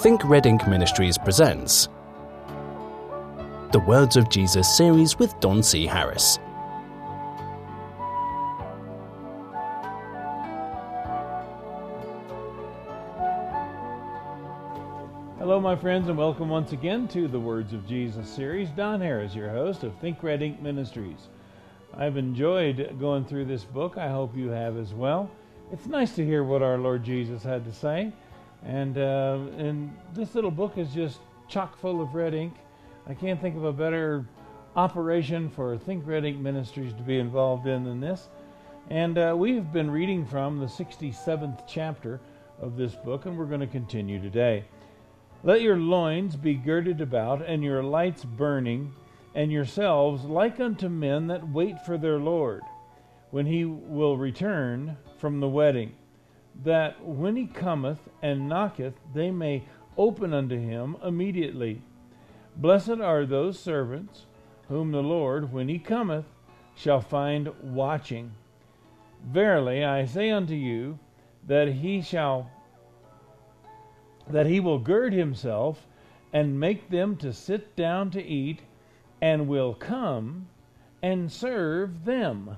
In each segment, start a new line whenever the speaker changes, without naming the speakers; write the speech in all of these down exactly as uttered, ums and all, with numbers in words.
Think Red Ink Ministries presents The Words of Jesus series with Don C. Harris.
Hello, my friends, and welcome once again to the Words of Jesus series. Don Harris, your host of Think Red Ink Ministries. I've enjoyed going through this book. I hope you have as well. It's nice to hear what our Lord Jesus had to say. And, uh, and this little book is just chock full of red ink. I can't think of a better operation for Think Red Ink Ministries to be involved in than this. And uh, we've been reading from the sixty-seventh chapter of this book, and we're going to continue today. Let your loins be girded about, and your lights burning, and yourselves like unto men that wait for their Lord, when he will return from the wedding, that when he cometh and knocketh, they may open unto him immediately. Blessed are those servants whom the Lord, when he cometh, shall find watching. Verily I say unto you, that he shall that he will gird himself and make them to sit down to eat, and will come and serve them.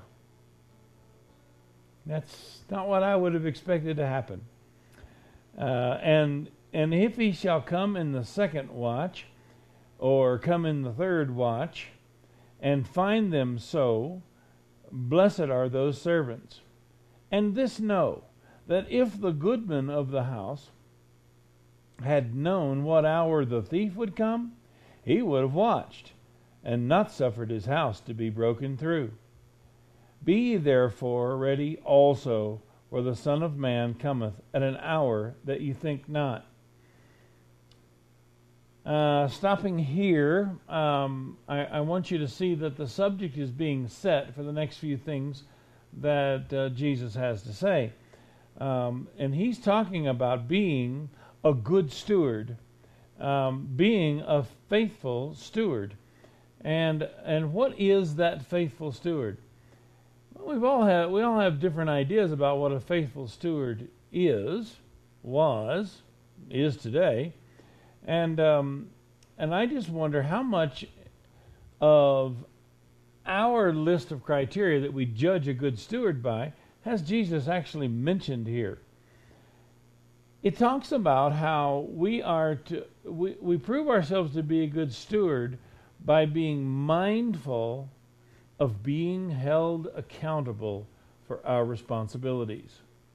That's not what I would have expected to happen. Uh, and and if he shall come in the second watch, or come in the third watch, and find them so, blessed are those servants. And this know, that if the goodman of the house had known what hour the thief would come, he would have watched, and not suffered his house to be broken through. Be ye therefore ready also, for the Son of Man cometh at an hour that ye think not. Uh, stopping here, um, I, I want you to see that the subject is being set for the next few things that uh, Jesus has to say. Um, and he's talking about being a good steward, um, being a faithful steward. And and what is that faithful steward? We've all have we all have different ideas about what a faithful steward is, was, is today, and um, and I just wonder how much of our list of criteria that we judge a good steward by has Jesus actually mentioned here. It talks about how we are to we, we prove ourselves to be a good steward by being mindful of being held accountable for our responsibilities.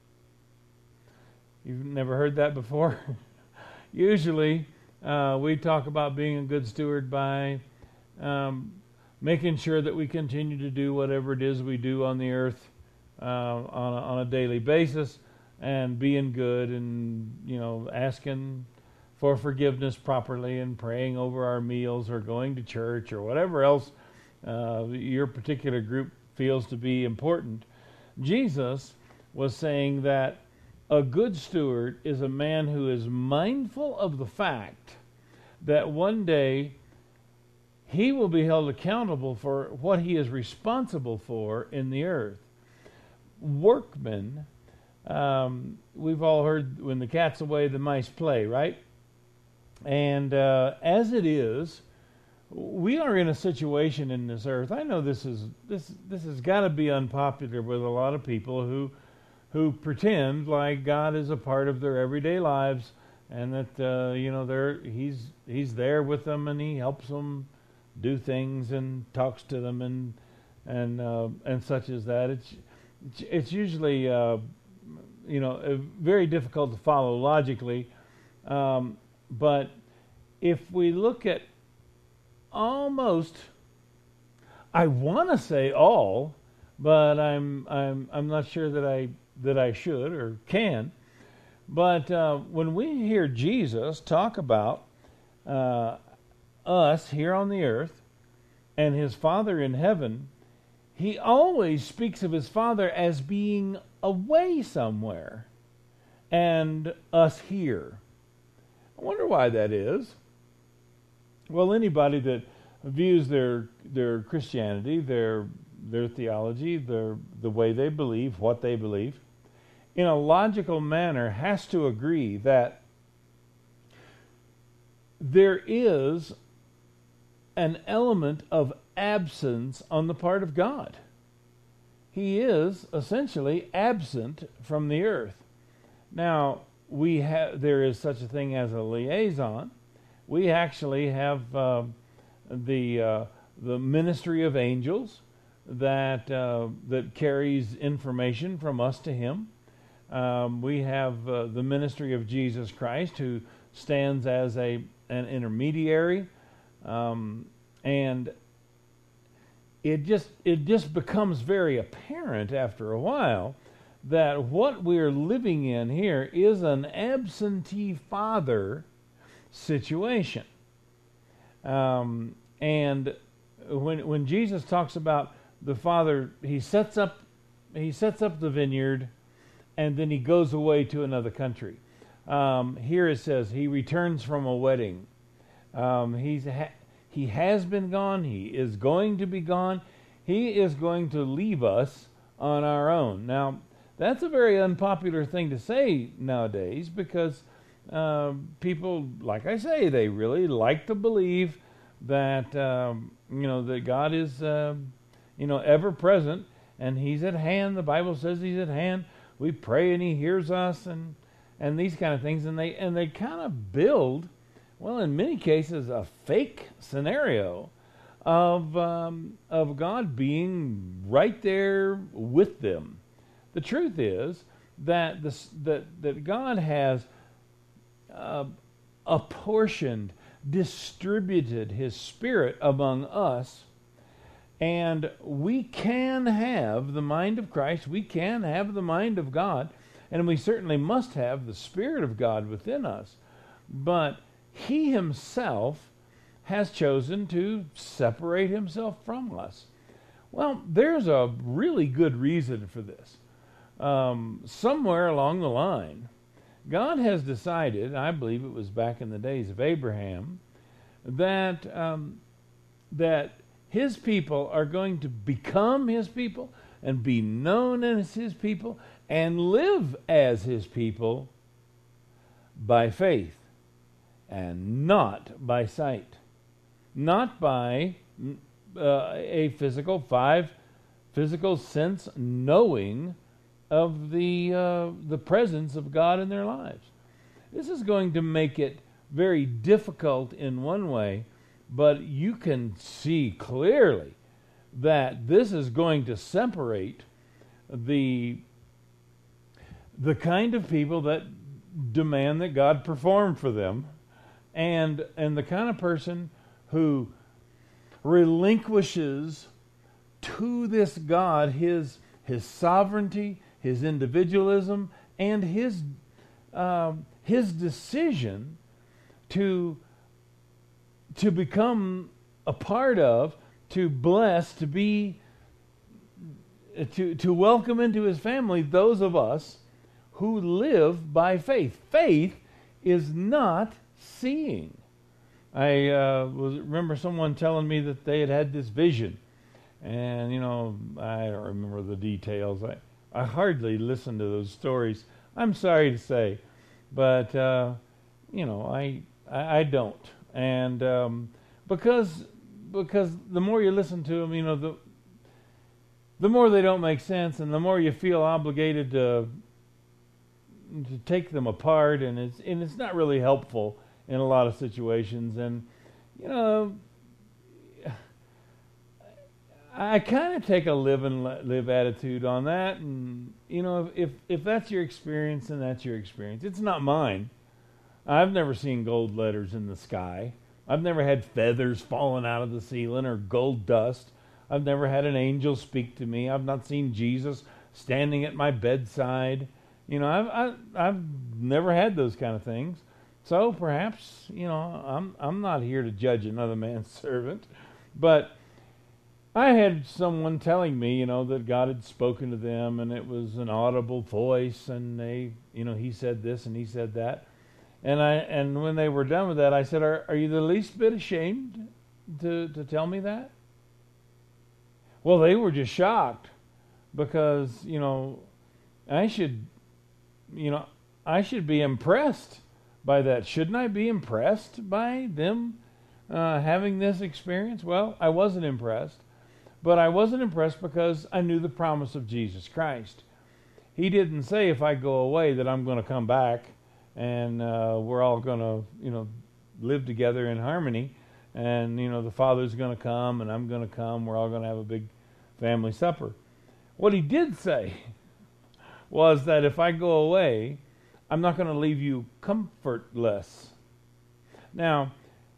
You've never heard that before? Usually, uh, we talk about being a good steward by um, making sure that we continue to do whatever it is we do on the earth uh, on, a, on a daily basis, and being good, and you know, asking for forgiveness properly, and praying over our meals, or going to church, or whatever else Uh, your particular group feels to be important. Jesus was saying that a good steward is a man who is mindful of the fact that one day he will be held accountable for what he is responsible for in the earth. Workmen, um, we've all heard when the cat's away, the mice play, right? And uh, as it is, we are in a situation in this earth. I know this is this this has got to be unpopular with a lot of people who who pretend like God is a part of their everyday lives, and that uh, you know they're he's he's there with them, and he helps them do things and talks to them and and uh, and such as that. It's it's usually uh, you know very difficult to follow logically, um, but if we look at almost, I want to say all, but I'm I'm I'm not sure that I that I should or can. But uh, when we hear Jesus talk about uh, us here on the earth and his Father in heaven, he always speaks of his Father as being away somewhere, and us here. I wonder why that is. Well, anybody that views their their Christianity, their their theology, their the way they believe, what they believe, in a logical manner, has to agree that there is an element of absence on the part of God. He is essentially absent from the earth. Now, we have there is such a thing as a liaison. We actually have uh, the uh, the ministry of angels that uh, that carries information from us to Him. Um, we have uh, the ministry of Jesus Christ, who stands as a an intermediary, um, and it just it just becomes very apparent after a while that what we're living in here is an absentee father situation. Um, and when when Jesus talks about the Father, he sets up he sets up the vineyard, and then he goes away to another country. Um, here it says he returns from a wedding. Um, he's ha- he has been gone. He is going to be gone. He is going to leave us on our own. Now, that's a very unpopular thing to say nowadays, because uh, people, like I say, they really like to believe that um, you know that God is uh, you know ever present and He's at hand. The Bible says He's at hand. We pray and He hears us, and and these kind of things, and they and they kind of build, well, in many cases, a fake scenario of um, of God being right there with them. The truth is that this, that that God has uh, apportioned, distributed His Spirit among us, and we can have the mind of Christ. We can have the mind of God, and we certainly must have the Spirit of God within us. But He Himself has chosen to separate Himself from us. Well, there's a really good reason for this. Um, somewhere along the line, God has decided, I believe it was back in the days of Abraham, that um, that His people are going to become His people and be known as His people and live as His people by faith and not by sight. Not by uh, a physical, five physical sense knowing of the uh, the presence of God in their lives. This is going to make it very difficult in one way, but you can see clearly that this is going to separate the the kind of people that demand that God perform for them, and and the kind of person who relinquishes to this God his his sovereignty, His individualism, and his uh, his decision to to become a part of, to bless, to be to to welcome into His family those of us who live by faith. Faith is not seeing. I uh, was remember someone telling me that they had had this vision, and you know I don't remember the details. I I hardly listen to those stories, I'm sorry to say, but uh, you know I, I I don't, and um, because because the more you listen to them, you know the the more they don't make sense, and the more you feel obligated to to take them apart, and it's and it's not really helpful in a lot of situations, and you know. I kind of take a live and let live attitude on that, and you know, if, if if that's your experience, then that's your experience. It's not mine. I've never seen gold letters in the sky. I've never had feathers falling out of the ceiling or gold dust. I've never had an angel speak to me. I've not seen Jesus standing at my bedside. You know, I've I, I've never had those kind of things. So perhaps, you know, I'm I'm not here to judge another man's servant, but I had someone telling me, you know, that God had spoken to them, and it was an audible voice, and they, you know, He said this and He said that, and I, and when they were done with that, I said, "Are, are you the least bit ashamed to to tell me that?" Well, they were just shocked, because you know, I should, you know, I should be impressed by that. Shouldn't I be impressed by them uh, having this experience? Well, I wasn't impressed, but I wasn't impressed because I knew the promise of Jesus Christ. He didn't say if I go away that I'm going to come back and uh, we're all going to, you know, live together in harmony, and, you know, the Father's going to come and I'm going to come. We're all going to have a big family supper. What he did say was that if I go away, I'm not going to leave you comfortless. Now,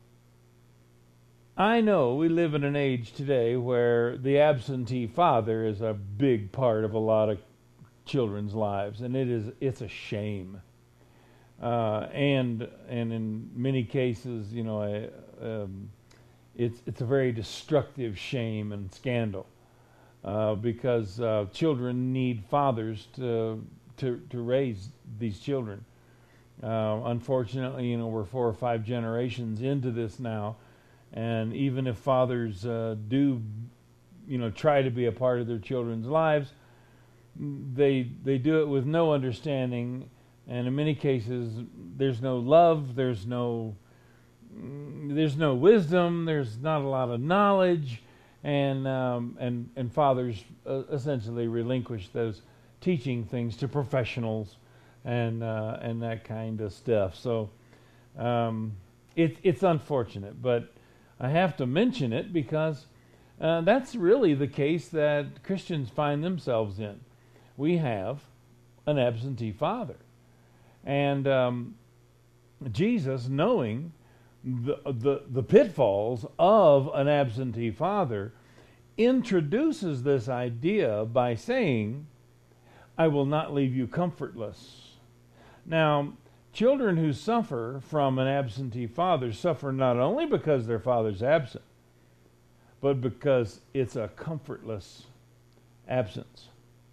I know we live in an age today where the absentee father is a big part of a lot of children's lives, and it is it's a shame. Uh, and and in many cases, you know, I, um, it's it's a very destructive shame and scandal uh, because uh, children need fathers to to to raise these children. Uh, unfortunately, you know, we're four or five generations into this now, and even if fathers uh, do, you know, try to be a part of their children's lives, they they do it with no understanding. And in many cases, there's no love, there's no there's no wisdom, there's not a lot of knowledge, and um, and and fathers uh, essentially relinquish those teaching things to professionals and uh, and that kind of stuff. So um, it's it's unfortunate, but I have to mention it because uh, that's really the case that Christians find themselves in. We have an absentee father. And um, Jesus, knowing the, the the pitfalls of an absentee father, introduces this idea by saying, I will not leave you comfortless. Now, children who suffer from an absentee father suffer not only because their father's absent, but because it's a comfortless absence.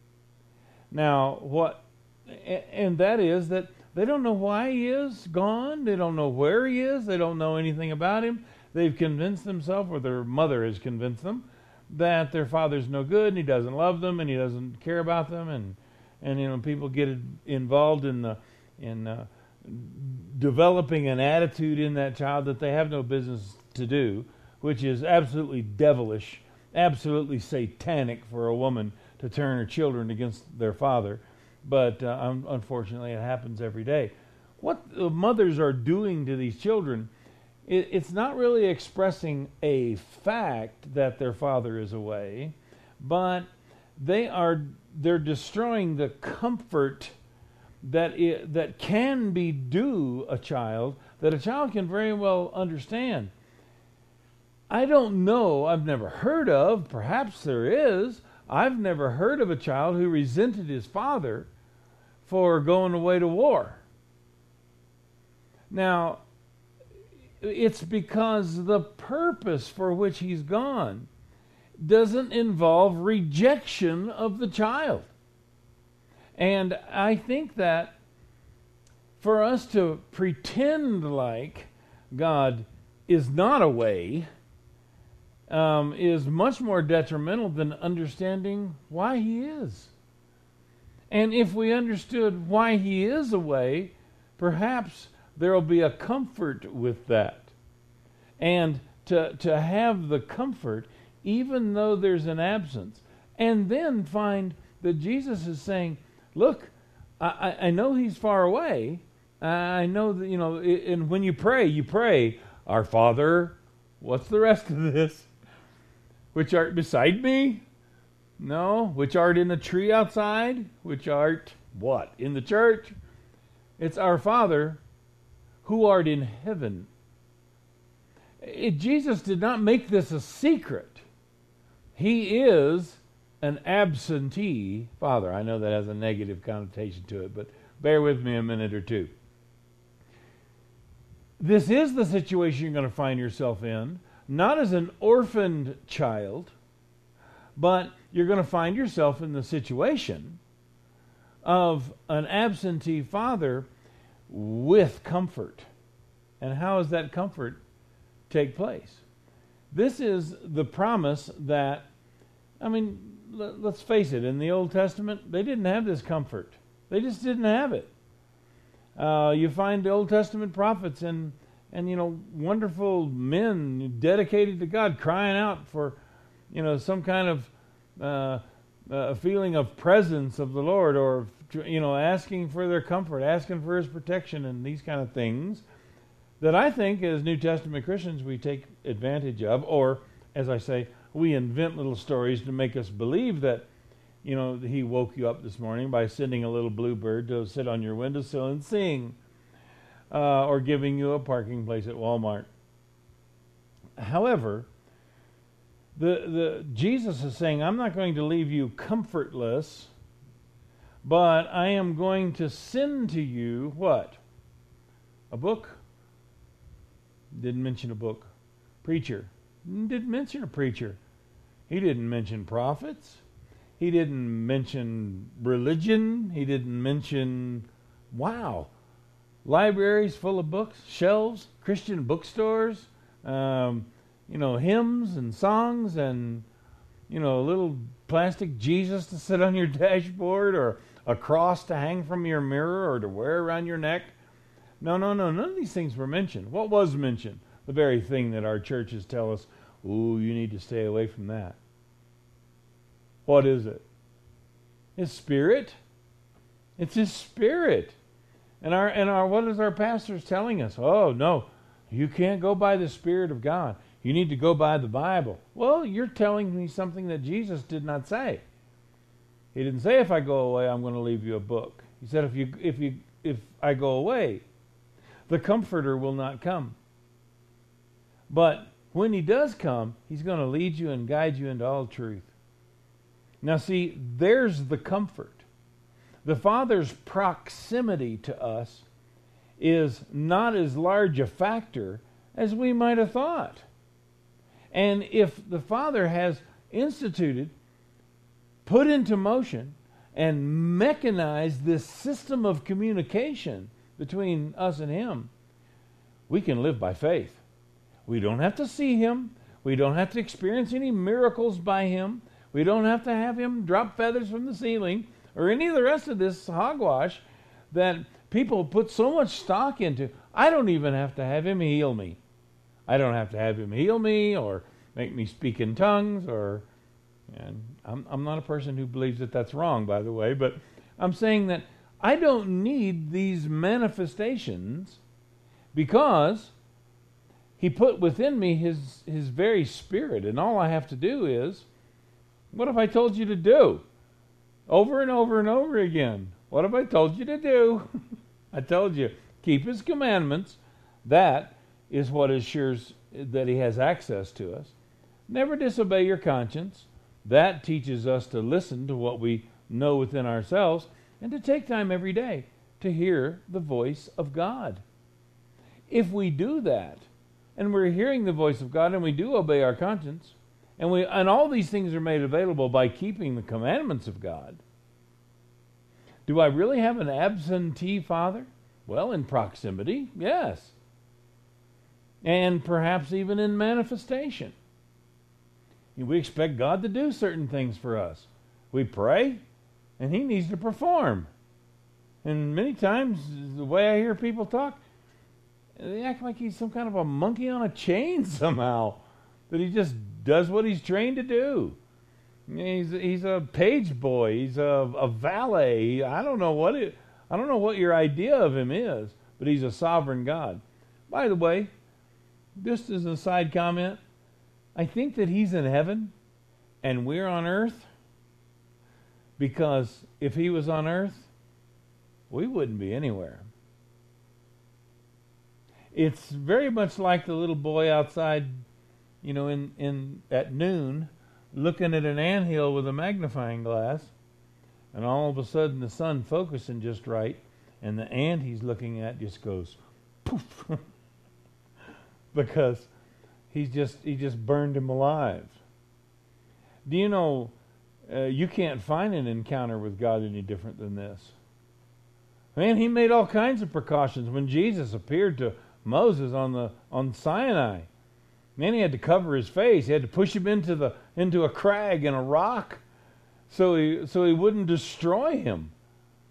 Now, what, and that is that they don't know why he is gone. They don't know where he is. They don't know anything about him. They've convinced themselves, or their mother has convinced them, that their father's no good and he doesn't love them and he doesn't care about them. And, and you know, people get involved in the in uh, developing an attitude in that child that they have no business to do, which is absolutely devilish, absolutely satanic for a woman to turn her children against their father. But uh, un- unfortunately, it happens every day. What the mothers are doing to these children, it, it's not really expressing a fact that their father is away, but they are they're destroying the comfort that it, that can be due a child, that a child can very well understand. I don't know. I've never heard of. Perhaps there is. I've never heard of a child who resented his father for going away to war. Now, it's because the purpose for which he's gone doesn't involve rejection of the child. And I think that for us to pretend like God is not away Um, is much more detrimental than understanding why he is. And if we understood why he is away, perhaps there will be a comfort with that. And to to have the comfort, even though there's an absence, and then find that Jesus is saying, look, I, I know he's far away. I know that, you know, and when you pray, you pray, Our Father, what's the rest of this? Which art beside me? No. Which art in the tree outside? Which art what? In the church? It's Our Father, who art in heaven. It, Jesus did not make this a secret. He is an absentee father. I know that has a negative connotation to it, but bear with me a minute or two. This is the situation you're going to find yourself in. Not as an orphaned child, but you're going to find yourself in the situation of an absentee father with comfort. And how does that comfort take place? This is the promise that, I mean, l- let's face it, in the Old Testament, they didn't have this comfort. They just didn't have it. Uh, you find the Old Testament prophets and, and, you know, wonderful men dedicated to God crying out for, you know, some kind of uh, a feeling of presence of the Lord, or, you know, asking for their comfort, asking for His protection, and these kind of things that I think as New Testament Christians we take advantage of, or, as I say, we invent little stories to make us believe that, you know, He woke you up this morning by sending a little bluebird to sit on your windowsill and sing, uh, or giving you a parking place at Walmart. However, the the Jesus is saying, I'm not going to leave you comfortless, but I am going to send to you what? A book? Didn't mention a book. Preacher. Didn't mention a preacher. He didn't mention prophets. He didn't mention religion. He didn't mention, wow, libraries full of books, shelves, Christian bookstores, um, you know, hymns and songs, and, you know, a little plastic Jesus to sit on your dashboard, or a cross to hang from your mirror or to wear around your neck. No, no, no, none of these things were mentioned. What was mentioned? The very thing that our churches tell us, ooh, you need to stay away from that. What is it? His Spirit. It's His Spirit. And our and our what is our pastors telling us? Oh, no, you can't go by the Spirit of God. You need to go by the Bible. Well, you're telling me something that Jesus did not say. He didn't say, if I go away, I'm going to leave you a book. He said, if you if you if I go away, the Comforter will not come. But when He does come, He's going to lead you and guide you into all truth. Now see, there's the comfort. The Father's proximity to us is not as large a factor as we might have thought. And if the Father has instituted, put into motion, and mechanized this system of communication between us and Him, we can live by faith. We don't have to see Him. We don't have to experience any miracles by Him. We don't have to have Him drop feathers from the ceiling or any of the rest of this hogwash that people put so much stock into. I don't even have to have Him heal me. I don't have to have Him heal me or make me speak in tongues, or, and I'm, I'm not a person who believes that that's wrong, by the way, but I'm saying that I don't need these manifestations because He put within me His His very Spirit, and all I have to do is, what have I told you to do? Over and over and over again. What have I told you to do? I told you, keep His commandments. That is what assures that He has access to us. Never disobey your conscience. That teaches us to listen to what we know within ourselves and to take time every day to hear the voice of God. If we do that, and we're hearing the voice of God, and we do obey our conscience, and we and all these things are made available by keeping the commandments of God, do I really have an absentee Father? Well, in proximity, yes. And perhaps even in manifestation. We expect God to do certain things for us. We pray, and He needs to perform. And many times, the way I hear people talk, they act like He's some kind of a monkey on a chain somehow, that He just does what He's trained to do. He's he's a page boy. He's a, a valet. I don't know what it. I don't know what your idea of Him is, but He's a sovereign God. By the way, just as a side comment, I think that He's in heaven and we're on earth, because if He was on earth, we wouldn't be anywhere. It's very much like the little boy outside, you know, in, in at noon, looking at an anthill with a magnifying glass, and all of a sudden the sun focusing just right, and the ant he's looking at just goes poof, because he's just he just burned him alive. Do you know uh, you can't find an encounter with God any different than this? Man, He made all kinds of precautions when Jesus appeared to Moses on the on Sinai. Man, He had to cover his face. He had to push him into the into a crag and a rock, so he so he wouldn't destroy him.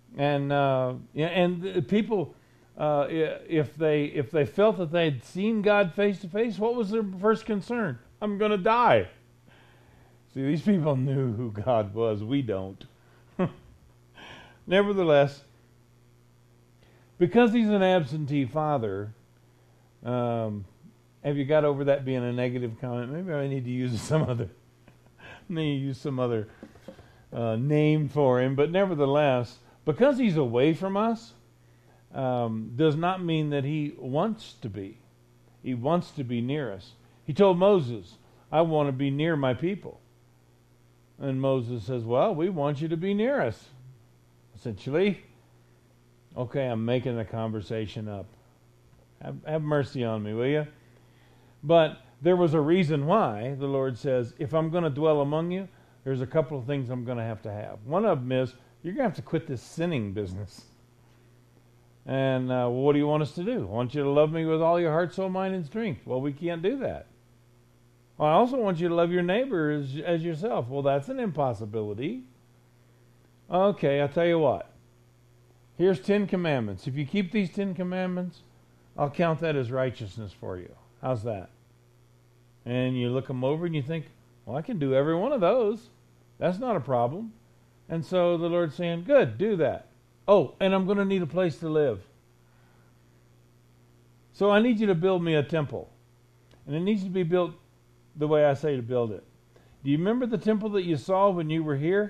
And uh, yeah, and the people, uh, if they if they felt that they had seen God face to face, what was their first concern? I'm going to die. See, these people knew who God was. We don't. Nevertheless, because he's an absentee father, um, have you got over that being a negative comment? Maybe I need to use some other, need to use some other uh, name for him. But nevertheless, because he's away from us, um, does not mean that he wants to be. He wants to be near us. He told Moses, "I want to be near my people." And Moses says, "Well, we want you to be near us." Essentially, okay, I'm making the conversation up. Have, have mercy on me, will you? But there was a reason why the Lord says, if I'm going to dwell among you, there's a couple of things I'm going to have to have. One of them is, you're going to have to quit this sinning business. And uh, well, what do you want us to do? I want you to love me with all your heart, soul, mind, and strength. Well, we can't do that. Well, I also want you to love your neighbor as, as yourself. Well, that's an impossibility. Okay, I'll tell you what. Here's Ten Commandments. If you keep these Ten Commandments, I'll count that as righteousness for you. How's that? And you look them over and you think, well, I can do every one of those. That's not a problem. And so the Lord's saying, good, do that. Oh, and I'm going to need a place to live. So I need you to build me a temple. And it needs to be built the way I say to build it. Do you remember the temple that you saw when you were here?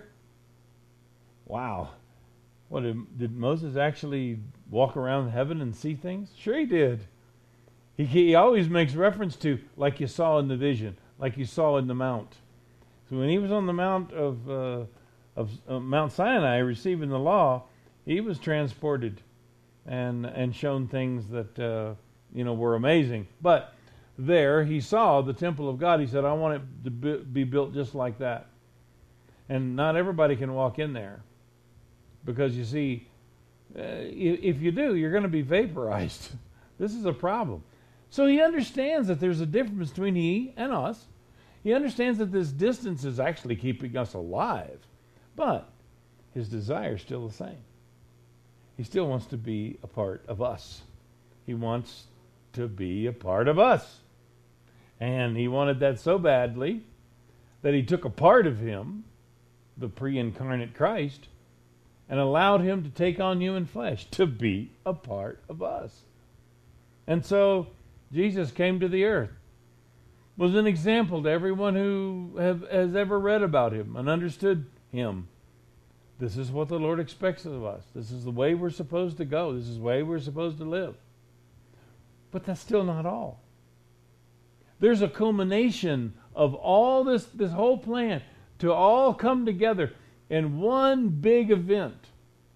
Wow. What, did, did Moses actually walk around heaven and see things? Sure he did. He, he always makes reference to, like you saw in the vision, like you saw in the mount. So when he was on the mount of, uh, of uh, Mount Sinai receiving the law, he was transported and and shown things that uh, you know were amazing. But there he saw the temple of God. He said, I want it to be built just like that. And not everybody can walk in there. Because you see, uh, if you do, you're going to be vaporized. This is a problem. So he understands that there's a difference between he and us. He understands that this distance is actually keeping us alive. But his desire is still the same. He still wants to be a part of us. He wants to be a part of us. And he wanted that so badly that he took a part of him, the pre-incarnate Christ, and allowed him to take on human flesh to be a part of us. And so Jesus came to the earth, was an example to everyone who have, has ever read about him and understood him. This is what the Lord expects of us. This is the way we're supposed to go. This is the way we're supposed to live. But that's still not all. There's a culmination of all this, this whole plan to all come together in one big event.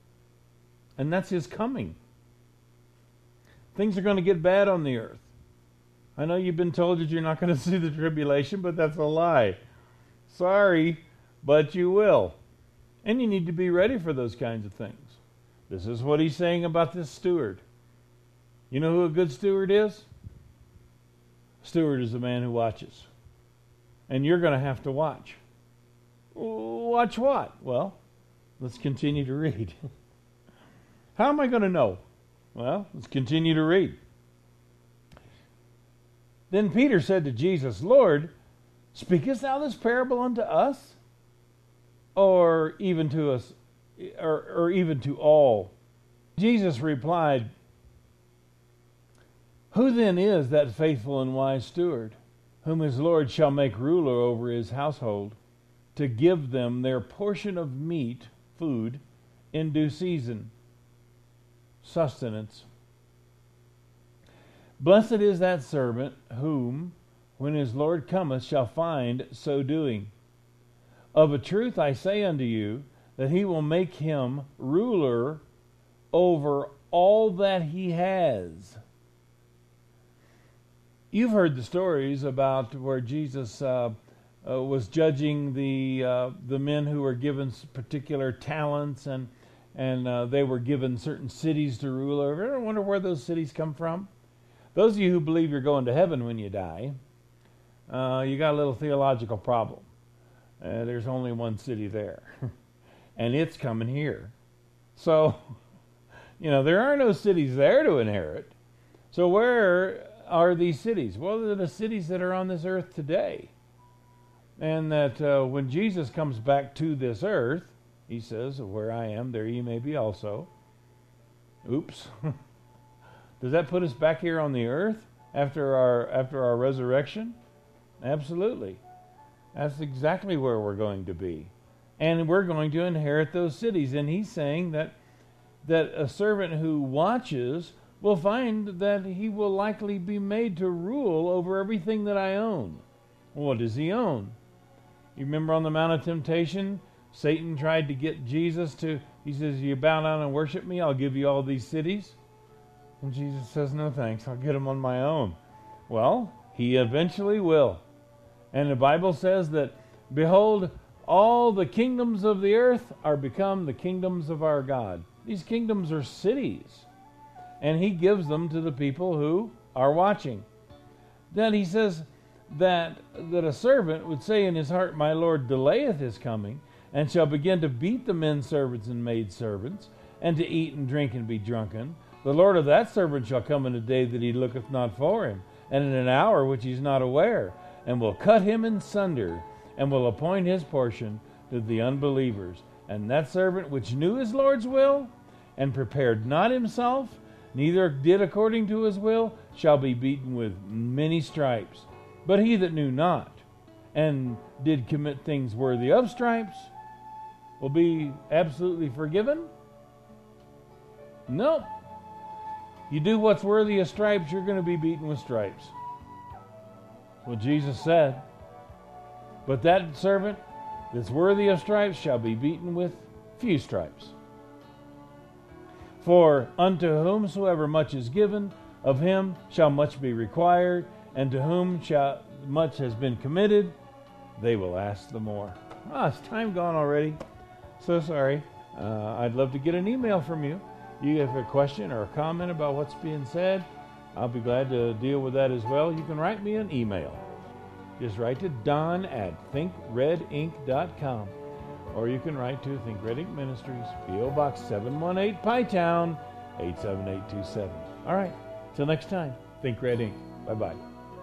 And that's his coming. Things are going to get bad on the earth. I know you've been told that you're not going to see the tribulation, but that's a lie. Sorry, but you will. And you need to be ready for those kinds of things. This is what he's saying about this steward. You know who a good steward is? A steward is the man who watches. And you're going to have to watch. Watch what? Well, let's continue to read. How am I going to know? Well, let's continue to read. Then Peter said to Jesus, Lord, speakest thou this parable unto us? Or even to us, or, or even to all? Jesus replied, Who then is that faithful and wise steward, whom his Lord shall make ruler over his household, to give them their portion of meat, food, in due season, sustenance? Blessed is that servant whom, when his Lord cometh, shall find so doing. Of a truth I say unto you, that he will make him ruler over all that he has. You've heard the stories about where Jesus uh, uh, was judging the uh, the men who were given particular talents, and and uh, they were given certain cities to rule over. Ever wonder where those cities come from? Those of you who believe you're going to heaven when you die, uh, you got a little theological problem. Uh, there's only one city there, and it's coming here. So, you know, there are no cities there to inherit. So where are these cities? Well, they're the cities that are on this earth today. And that uh, when Jesus comes back to this earth, he says, where I am, there ye may be also. Oops. Does that put us back here on the earth after our after our resurrection? Absolutely. That's exactly where we're going to be. And we're going to inherit those cities. And he's saying that that a servant who watches will find that he will likely be made to rule over everything that I own. Well, what does he own? You remember on the Mount of Temptation, Satan tried to get Jesus to, he says, you bow down and worship me, I'll give you all these cities. And Jesus says, no thanks, I'll get them on my own. Well, he eventually will. And the Bible says that, behold, all the kingdoms of the earth are become the kingdoms of our God. These kingdoms are cities. And he gives them to the people who are watching. Then he says that, that a servant would say in his heart, my Lord delayeth his coming, and shall begin to beat the men servants and maid servants, and to eat and drink and be drunken. The Lord of that servant shall come in a day that he looketh not for him, and in an hour which he is not aware, and will cut him in sunder, and will appoint his portion to the unbelievers. And that servant which knew his Lord's will, and prepared not himself, neither did according to his will, shall be beaten with many stripes. But he that knew not, and did commit things worthy of stripes, will be absolutely forgiven? No. You do what's worthy of stripes, you're going to be beaten with stripes. Well, Jesus said, but that servant that's worthy of stripes shall be beaten with few stripes. For unto whomsoever much is given, of him shall much be required, and to whom shall much has been committed, they will ask the more. Ah, it's time gone already. So sorry. Uh, I'd love to get an email from you. You have a question or a comment about what's being said, I'll be glad to deal with that as well. You can write me an email. Just write to Don at think red inc dot com. Or you can write to Think Red Ink Ministries, P O Box seven one eight, Pie Town, eight seven eight two seven. All right, till next time, Think Red Ink. Bye-bye.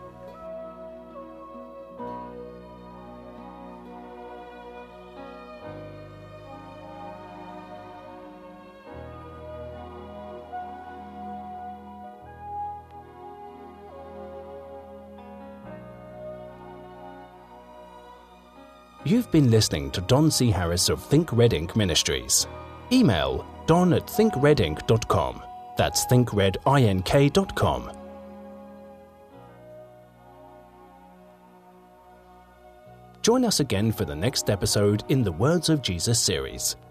You've been listening to Don C. Harris of Think Red Ink Ministries. Email don at think red ink dot com. That's think red ink dot com. Join us again for the next episode in the Words of Jesus series.